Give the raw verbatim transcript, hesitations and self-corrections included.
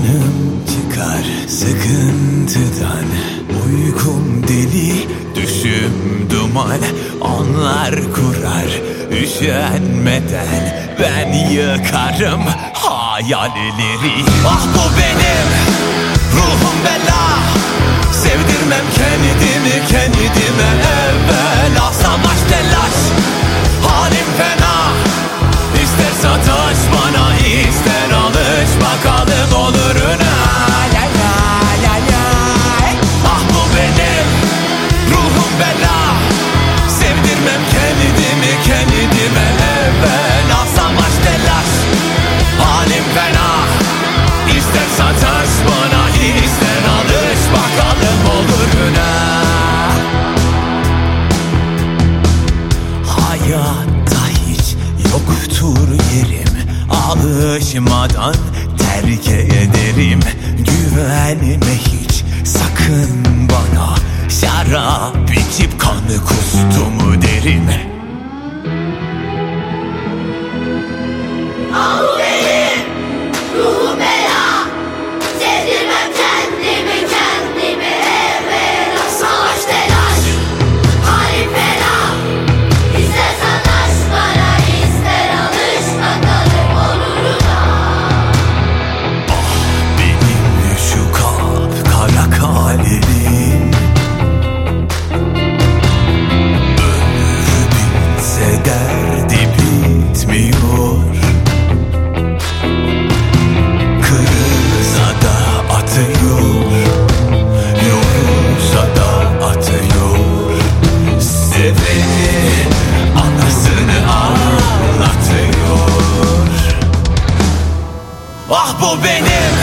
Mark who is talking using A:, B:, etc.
A: Canım çıkar sıkıntıdan, uykum deli, düşüm duman. Onlar kurar üşenmeden, ben yıkarım hayalleri. Ah bu benim ruhum bela, sevdirmem kendimi kendime evvela. Savaş telaş, halim fena, İster sataş bana ister alış, bakalım oluruna. Ya ya ya ya. Ah bu benim ruhum bela, sevdirmem kendimi kendime evvela. Savaş telaş, halim fena, İster sataş bana ister alış, bakalım oluruna. Hayatta hiç yoktur yerim, alışmadan terk ederim. Güvenme hiç sakın bana, şarap içip kanı kustumu derim.
B: Ah bu benim ruhum bela, sevdirmem kendimi kendime evvela. Savaş telaş, halim fena, İster sataş bana ister alış, bakalım oluruna.
A: Ah benim şu kapkara kalemim, ömrü bitse derdi bitmiyor. Kırılsa da atıyor, yorulsa da atıyor. Seveni anasını ağlatıyor. Ah bu benim